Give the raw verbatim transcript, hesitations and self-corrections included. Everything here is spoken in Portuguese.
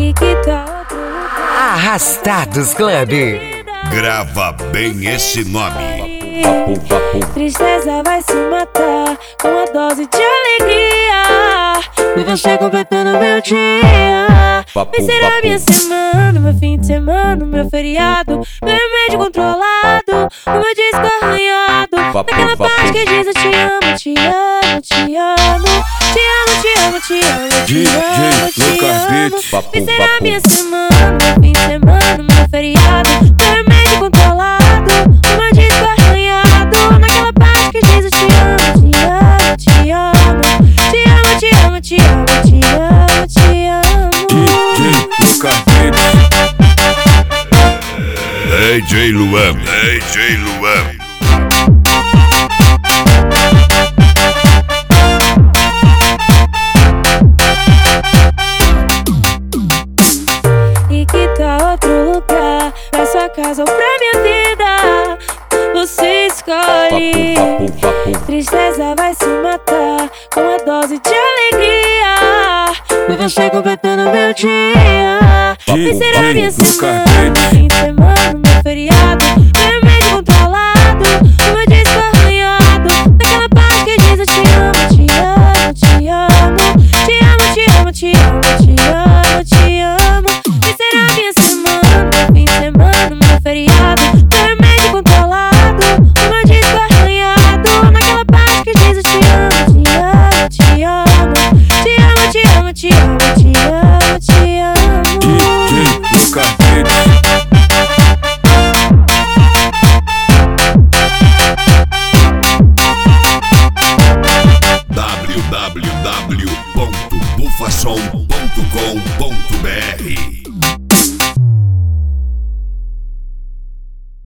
E que tal outro lugar? Arrastados Club. Grava bem esse nome. Tristeza vai se matar com uma dose de alegria. E você completando meu dia. Vai ser a minha semana, meu fim de semana, meu feriado, meu remédio controlado, o meu disco arranhado. Naquela parte que diz eu te amo, te amo, te amo. Te amo, te amo, te amo, te amo, te amo. Vai ser a minha semana, meu fim de semana, meu feriado, meu remédio controlado, o meu disco arranhado. Naquela parte que diz eu te amo, te amo, te amo. Te amo, te amo, te amo, te amo, te amo. D J Luan, D J Luan. E que tal outro lugar? Pra sua casa ou pra minha vida? Você escolhe. Tristeza vai se matar com uma dose de alegria. E você completando meu dia. Vai ser a minha semana, meu fim de semana, meu feriado, meu remédio controlado, o meu disco arranhado. Naquela parte que diz eu te amo, te amo, te amo. Te amo, te amo, te amo, te amo, te amo. Vai ser a minha semana, meu fim de semana, meu feriado, meu remédio controlado, o meu disco arranhado. Naquela parte que diz eu te amo, te amo, te amo. Te amo, te amo, te amo, te amo, te amo. w w w ponto bufasom ponto com ponto b r